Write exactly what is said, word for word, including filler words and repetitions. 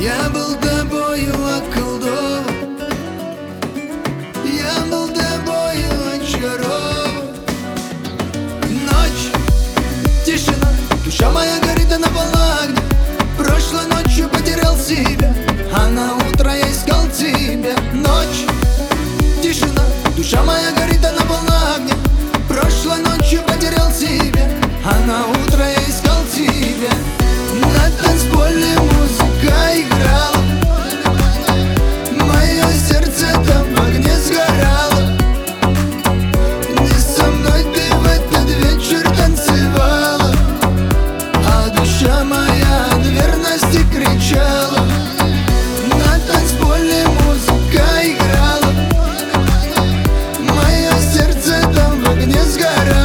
Я был тобою околдован, я был тобою очарован. Ночь, тишина, душа моя горит, она полна огня. Прошлой ночью потерял себя, а на утро я искал тебя. Ночь, тишина, душа моя горит, она полна огня. Прошлой ночью потерял себя, а на утро я искал тебя. На танцполе музыка играла, мое сердце там в огне сгорало. Не со мной ты в этот вечер танцевала, а душа моя от верности кричала. На танцполе музыка играла, мое сердце там в огне сгорало.